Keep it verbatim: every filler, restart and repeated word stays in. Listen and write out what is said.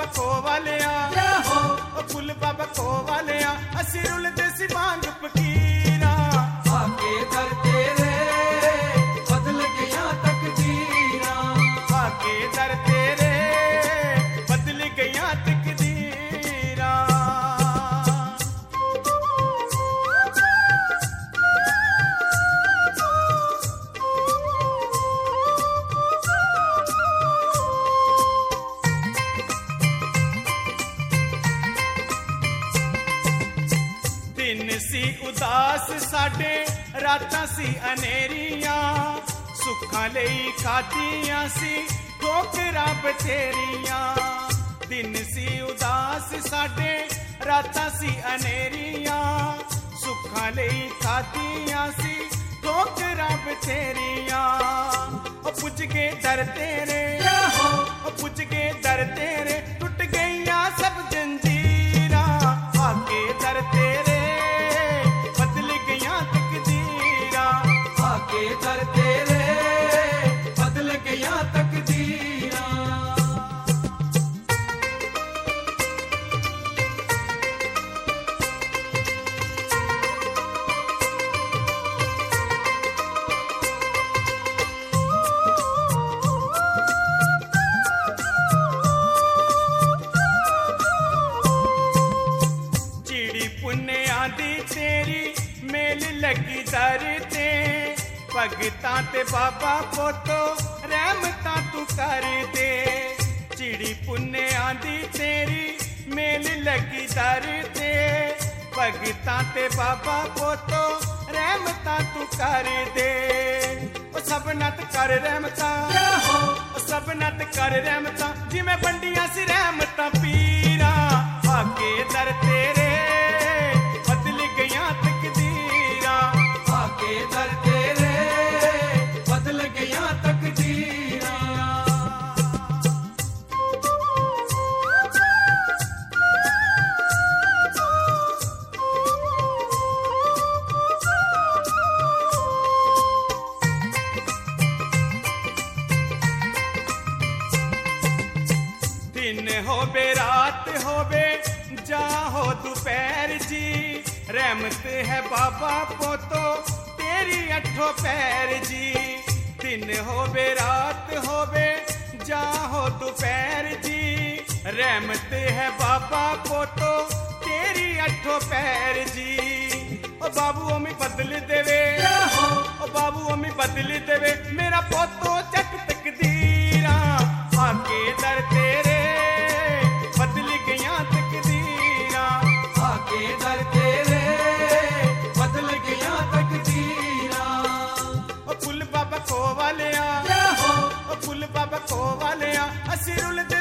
खो वालिया ओ फुल बाबा खो वालिया असी रुलदे सी बांग फकीरा आके दर तेरे बदल गया तकदीरा आके दर तेरे बदल गया तकदीरा दिन सी उदास साडे रातां सी अनेरियां सुखां लई खादियां सी ठोकरां बथेरियां दिन सी उदास साडे रातां सी अनेरियां सुखां लई खादियां सी ठोकरां बथेरियां ओ पुज गए दर तेरे ओ पुज गए दर तेरे टुट गईयां सब जंजीरां आके दर तेरे आके दर तेरे बदल गया तकदीरा चिड़ी पुन्ने आंदी तेरी मेल लगी दर ते भगतां ते बाबा पोतो रहमतां तू कर दे चिड़ी पुन्ने आंदी तेरी मेल लगी दर ते भगतां ते बाबा पोतो रहमतां तू कर दे ओ सब नत कर रहमतां ओ सब नत कर रहमतां जिवें बंडियां सी रहमतां पीरा आके दर तेरे बदल गया तकदीरा आके दर तेरे बदल गया तकदीरा दिन होवे रात होवे जा हो दोपहर जी रहमत है बाबा पोतो तेरी अठो पैर जी दिन होवे रात होवे जा हो दोपहर जी रहमत है बाबा पोतो तेरी अठो पैर जी ओ बाबू अमी बदल देवे ओ बाबू अमी बदल देवे मेरा पोतो चक तकदीरा आके दर तेरे बदल गया तकदीरा आके दर तेरे बदल गया तकदीरा ओ फुल बाबा खो वालिया ओ फुल बाबा खो वालिया असी रुलदे